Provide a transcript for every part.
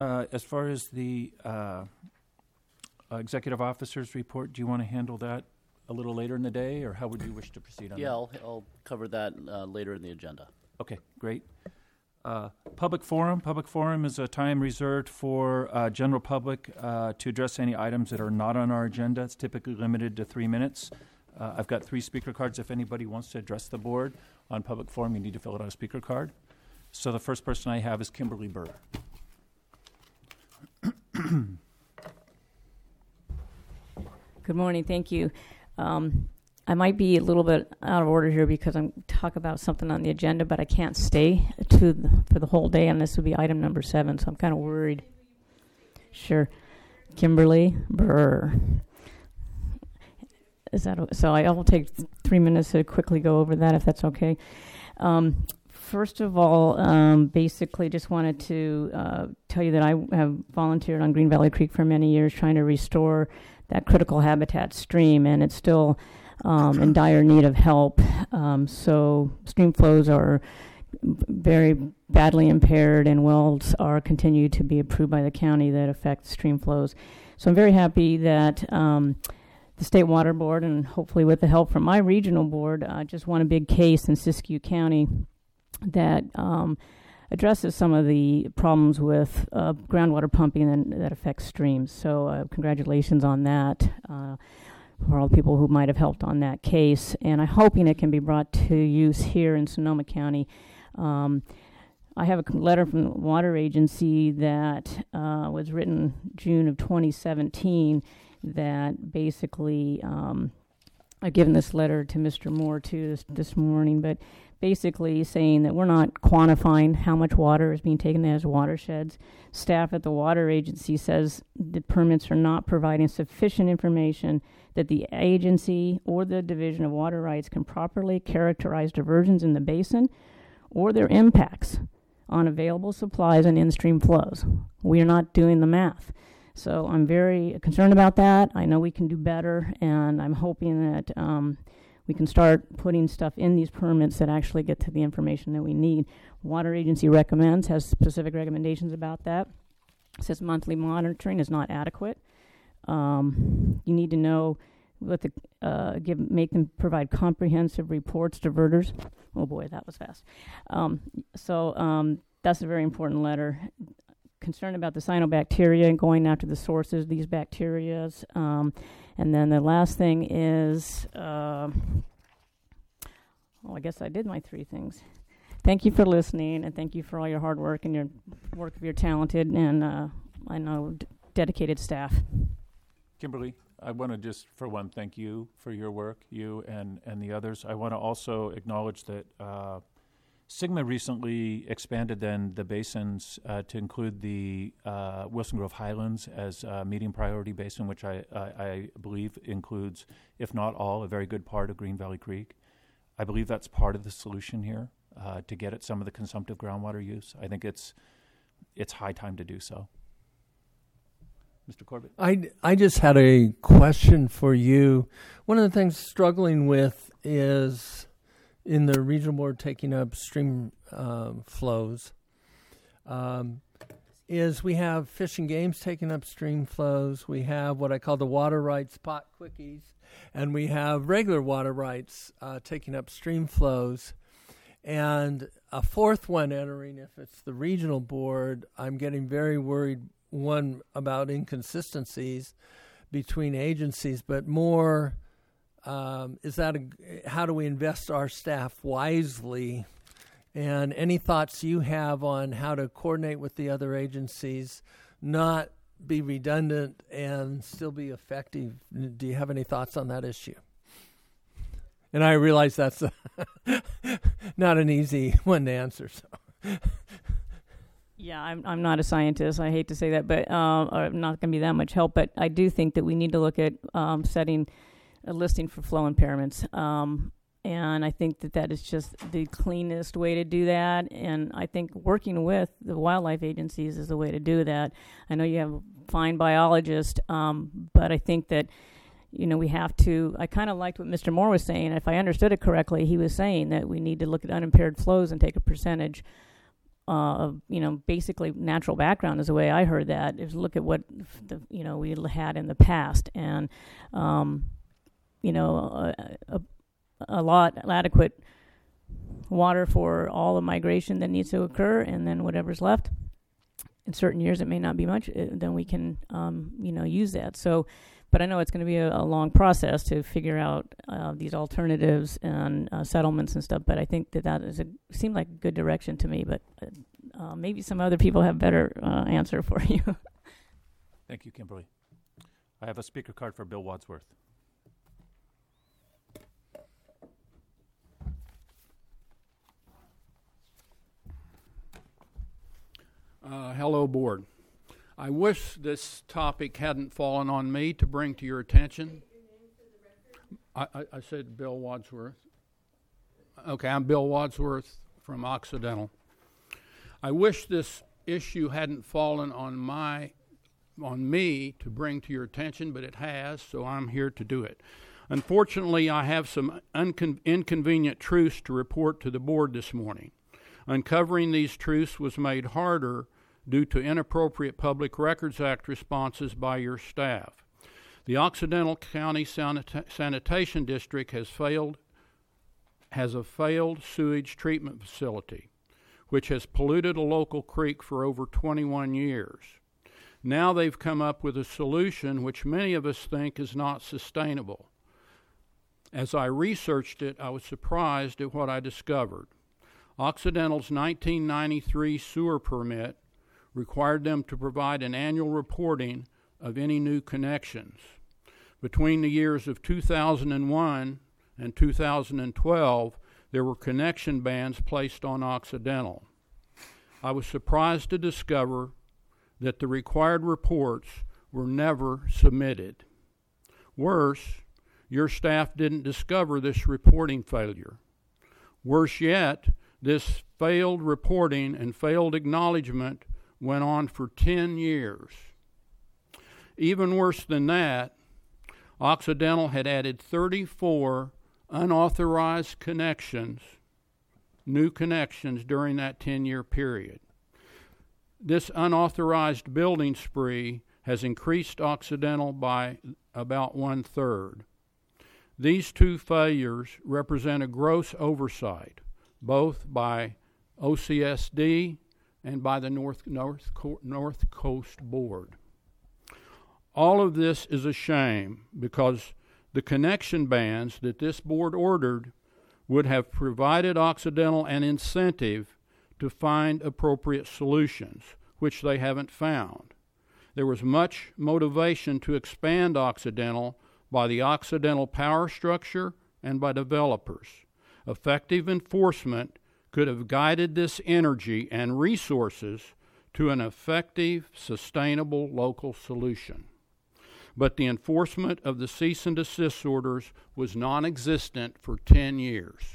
As far as the executive officer's report, do you want to handle that a little later in the day, or how would you wish to proceed on that? Yeah, I'll cover that later in the agenda. Okay, great. Public forum. Public forum is a time reserved for general public to address any items that are not on our agenda. It's typically limited to 3 minutes. I've got 3 speaker cards. If anybody wants to address the board on public forum, you need to fill it on a speaker card. So the first person I have is Kimberly Burr. Good morning. Thank you. I might be a little bit out of order here because I'm talking about something on the agenda, but I can't stay for the whole day, and this would be item number 7, so I'm kind of worried. Sure. Kimberly Burr. Is that so? I will take 3 minutes to quickly go over that, if that's okay. First of all, basically just wanted to tell you that I have volunteered on Green Valley Creek for many years trying to restore that critical habitat stream, and it's still in dire need of help. So stream flows are very badly impaired, and wells are continued to be approved by the county that affect stream flows. So I'm very happy that the State Water Board, and hopefully with the help from my regional board, just won a big case in Siskiyou County that addresses some of the problems with groundwater pumping that affects streams. So congratulations on that for all the people who might have helped on that case. And I'm hoping it can be brought to use here in Sonoma County. I have a letter from the Water Agency that was written June of 2017 that basically, I've given this letter to Mr. Moore too this morning, but basically saying that we're not quantifying how much water is being taken as watersheds. Staff at the Water Agency says the permits are not providing sufficient information that the agency or the Division of Water Rights can properly characterize diversions in the basin or their impacts on available supplies and in-stream flows. We are not doing the math. So I'm very concerned about that. I know we can do better, and I'm hoping that we can start putting stuff in these permits that actually get to the information that we need. Water Agency has specific recommendations about that. It says monthly monitoring is not adequate. You need to know what make them provide comprehensive reports to diverters. Oh boy, that was fast. So that's a very important letter. Concerned about the cyanobacteria and going after the sources of these bacterias. And then the last thing is, I guess I did my 3 things. Thank you for listening, and thank you for all your hard work and your work of your talented and I know dedicated staff. Kimberly, I want to just, for one, thank you for your work, you and the others. I want to also acknowledge that SGMA recently expanded then the basins to include the Wilson Grove Highlands as a medium priority basin, which I believe includes, if not all, a very good part of Green Valley Creek. I believe that's part of the solution here to get at some of the consumptive groundwater use. I think it's high time to do so. Mr. Corbett? I just had a question for you. One of the things struggling with is in the regional board taking up stream flows is we have Fish and Games taking up stream flows. We have what I call the water rights pot quickies, and we have regular water rights taking up stream flows. And a 4th one entering, if it's the regional board, I'm getting very worried, one, about inconsistencies between agencies, but more is that how do we invest our staff wisely? And any thoughts you have on how to coordinate with the other agencies, not be redundant and still be effective? Do you have any thoughts on that issue? And I realize that's not an easy one to answer. So. Yeah, I'm not a scientist. I hate to say that, but I'm not going to be that much help. But I do think that we need to look at setting a listing for flow impairments. And I think that is just the cleanest way to do that. And I think working with the wildlife agencies is the way to do that. I know you have a fine biologist, but I think that, we have to, I kind of liked what Mr. Moore was saying. If I understood it correctly, he was saying that we need to look at unimpaired flows and take a percentage basically natural background is the way I heard that, is look at what we had in the past, and adequate water for all the migration that needs to occur, and then whatever's left. In certain years, it may not be much. Then we can, use that. So, but I know it's going to be a long process to figure out these alternatives and settlements and stuff. But I think that seemed like a good direction to me. But maybe some other people have better answer for you. Thank you, Kimberly. I have a speaker card for Bill Wadsworth. Hello, Board. I wish this topic hadn't fallen on me to bring to your attention. I said Bill Wadsworth. Okay, I'm Bill Wadsworth from Occidental. I wish this issue hadn't fallen on me to bring to your attention, but it has, so I'm here to do it. Unfortunately, I have some inconvenient truths to report to the Board this morning. Uncovering these truths was made harder due to inappropriate Public Records Act responses by your staff. The Occidental County Sanitation District has a failed sewage treatment facility, which has polluted a local creek for over 21 years. Now they've come up with a solution which many of us think is not sustainable. As I researched it, I was surprised at what I discovered. Occidental's 1993 sewer permit required them to provide an annual reporting of any new connections. Between the years of 2001 and 2012, there were connection bans placed on Occidental. I was surprised to discover that the required reports were never submitted. Worse, your staff didn't discover this reporting failure. Worse yet, this failed reporting and failed acknowledgement went on for 10 years. Even worse than that, Occidental had added 34 unauthorized connections, new connections, during that 10-year period. This unauthorized building spree has increased Occidental by about 1/3. These two failures represent a gross oversight, both by OCSD and by the North Coast Board. All of this is a shame because the connection bans that this board ordered would have provided Occidental an incentive to find appropriate solutions, which they haven't found. There was much motivation to expand Occidental by the Occidental power structure and by developers. Effective enforcement could have guided this energy and resources to an effective, sustainable local solution. But the enforcement of the cease and desist orders was non-existent for 10 years.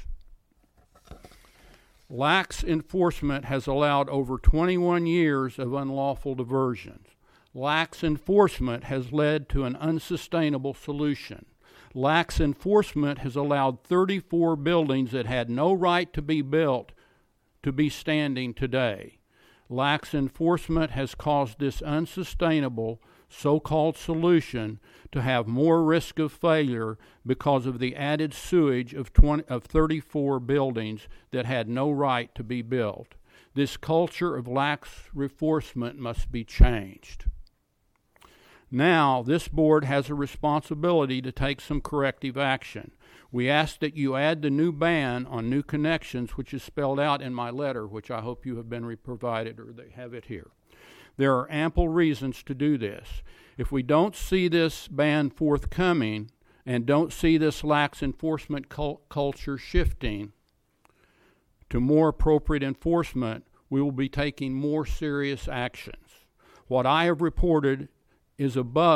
Lax enforcement has allowed over 21 years of unlawful diversions. Lax enforcement has led to an unsustainable solution. Lax enforcement has allowed 34 buildings that had no right to be built to be standing today. Lax enforcement has caused this unsustainable so-called solution to have more risk of failure because of the added sewage of 34 buildings that had no right to be built. This culture of lax enforcement must be changed. Now, this board has a responsibility to take some corrective action. We ask that you add the new ban on new connections, which is spelled out in my letter, which I hope you have been provided, or they have it here. There are ample reasons to do this. If we don't see this ban forthcoming and don't see this lax enforcement culture shifting to more appropriate enforcement, we will be taking more serious actions. What I have reported is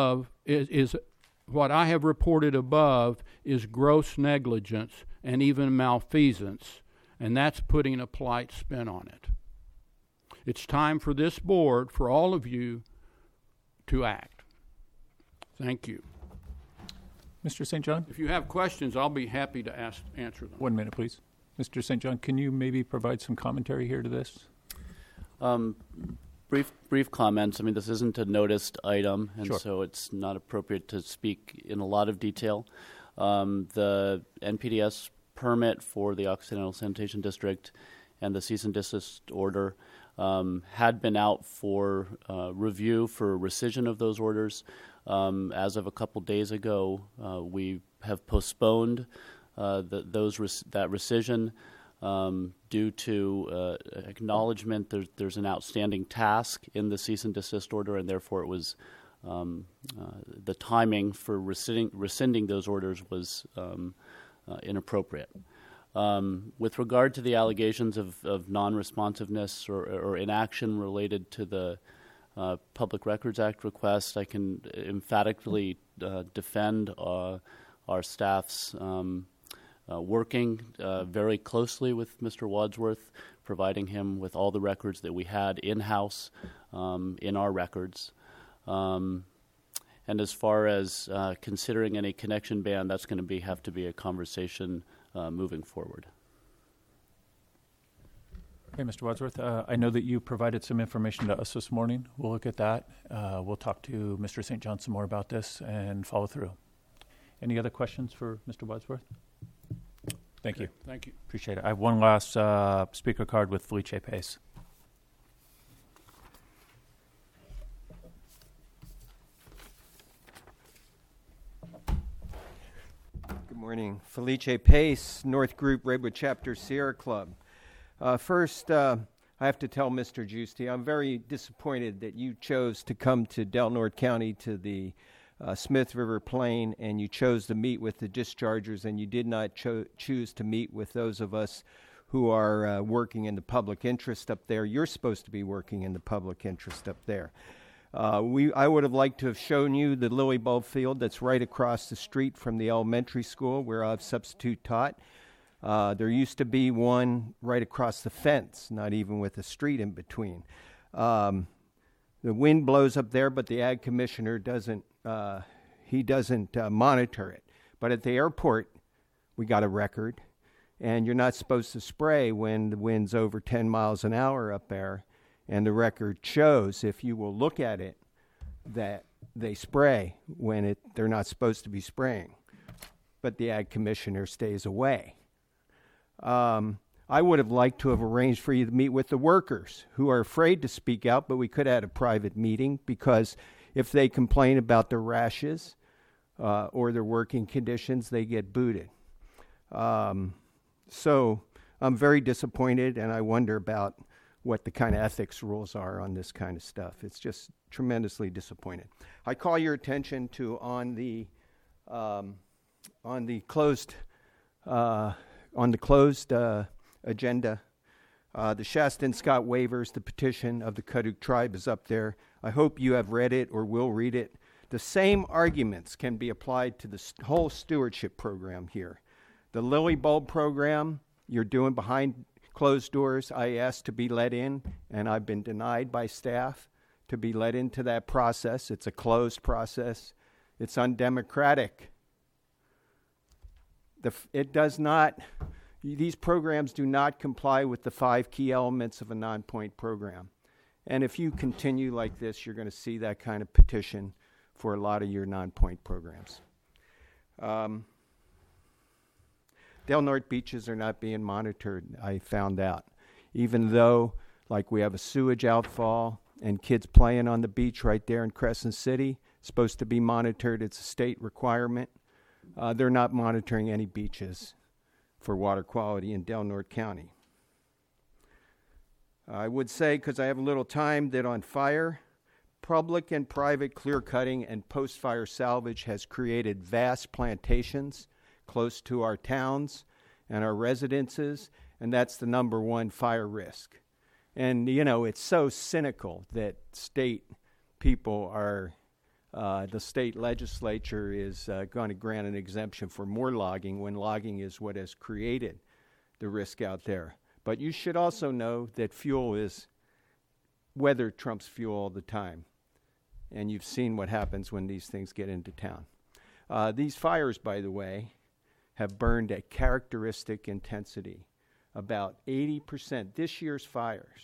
gross negligence and even malfeasance, and that's putting a polite spin on it. It's time for this board, for all of you, to act. Thank you. Mr. St. John? If you have questions, I'll be happy to answer them. 1 minute, please. Mr. St. John, can you maybe provide some commentary here to this? Brief comments. I mean, this isn't a noticed item, and Sure. so it's not appropriate to speak in a lot of detail. The NPDS permit for the Occidental Sanitation District and the cease and desist order had been out for review for rescission of those orders. As of a couple days ago, we have postponed that rescission due to acknowledgement there's an outstanding task in the cease and desist order, and therefore it was the timing for rescinding those orders was inappropriate. With regard to the allegations of non-responsiveness or inaction related to the Public Records Act request, I can emphatically defend our staff's working very closely with Mr. Wadsworth, providing him with all the records that we had in-house in our records. And as far as considering any connection ban, that's going to have to be a conversation moving forward. Okay, Mr. Wadsworth, I know that you provided some information to us this morning. We'll look at that. We'll talk to Mr. St. John some more about this and follow through. Any other questions for Mr. Wadsworth? Thank you. Thank you. Appreciate it. I have one last speaker card with Felice Pace. Good morning. Felice Pace, North Group, Redwood Chapter, Sierra Club. First, I have to tell Mr. Giusti, I'm very disappointed that you chose to come to Del Norte County to the Smith River Plain, and you chose to meet with the dischargers, and you did not choose to meet with those of us who are working in the public interest up there. You're supposed to be working in the public interest up there. I would have liked to have shown you the lily bulb field that's right across the street from the elementary school where I've substitute taught. There used to be one right across the fence, not even with a street in between. The wind blows up there, but the ag commissioner doesn't monitor it. But at the airport, we got a record, and you're not supposed to spray when the wind's over 10 miles an hour up there. And the record shows, if you will look at it, that they spray when they're not supposed to be spraying. But the ag commissioner stays away. I would have liked to have arranged for you to meet with the workers who are afraid to speak out, but we could have had a private meeting, because if they complain about their rashes or their working conditions, they get booted. So I'm very disappointed, and I wonder about what the kind of ethics rules are on this kind of stuff. It's just tremendously disappointed. I call your attention to on the closed agenda, the Shasta and Scott waivers, the petition of the Kaduk tribe is up there. I hope you have read it or will read it. The same arguments can be applied to the whole stewardship program here. The Lily Bulb program you're doing behind closed doors. I asked to be let in, and I've been denied by staff to be let into that process. It's a closed process. It's undemocratic. These programs do not comply with the 5 key elements of a non-point program. And if you continue like this, you're going to see that kind of petition for a lot of your non-point programs. Del Norte beaches are not being monitored, I found out. Even though, like, we have a sewage outfall and kids playing on the beach right there in Crescent City, supposed to be monitored. It's a state requirement. They're not monitoring any beaches for water quality in Del Norte County. I would say, because I have a little time, that on fire, public and private clear cutting and post-fire salvage has created vast plantations close to our towns and our residences, and that's the number one fire risk. And, you know, it's so cynical that state people are, the state legislature is going to grant an exemption for more logging when logging is what has created the risk out there. But you should also know that weather trumps fuel all the time. And you've seen what happens when these things get into town. These fires, by the way, have burned at characteristic intensity. About 80%, this year's fires,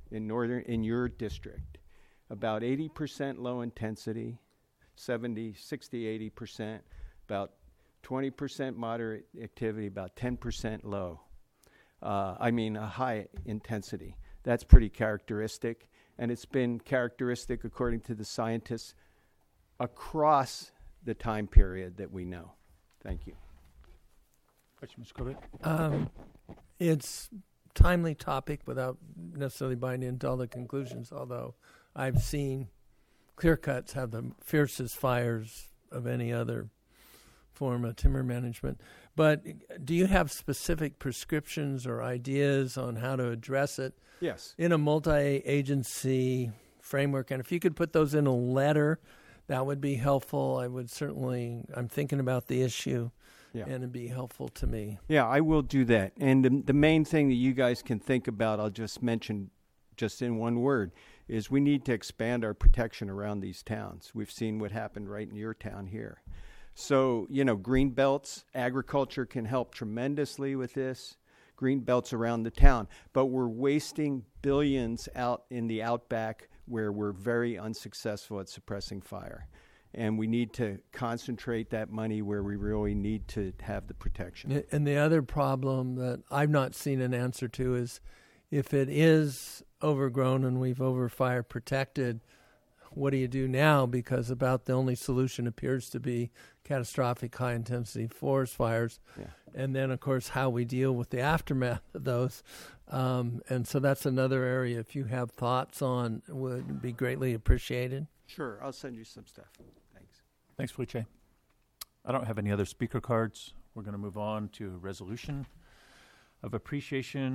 in your district. About 80% low intensity, 70, 60, 80%, about 20% moderate activity, about 10% low. A high intensity. That's pretty characteristic, and it's been characteristic, according to the scientists, across the time period that we know. Thank you. Question, Mr. Corbett? It's timely topic without necessarily buying into all the conclusions, although I've seen clear cuts have the fiercest fires of any other form of timber management. But do you have specific prescriptions or ideas on how to address it? Yes. In a multi-agency framework? And if you could put those in a letter, that would be helpful. I'm thinking about the issue, and it'd be helpful to me. Yeah, I will do that. And the main thing that you guys can think about, I'll just mention just in one word, is we need to expand our protection around these towns. We've seen what happened right in your town here. So, green belts, agriculture can help tremendously with this, green belts around the town. But we're wasting billions out in the outback where we're very unsuccessful at suppressing fire. And we need to concentrate that money where we really need to have the protection. And the other problem that I've not seen an answer to is if it is overgrown and we've overfire protected, what do you do now? Because about the only solution appears to be catastrophic high-intensity forest fires. Yeah. And then, of course, how we deal with the aftermath of those. And so that's another area, if you have thoughts on, would be greatly appreciated. Sure, I'll send you some stuff. Thanks. Thanks, Felice. I don't have any other speaker cards. We're going to move on to a resolution of appreciation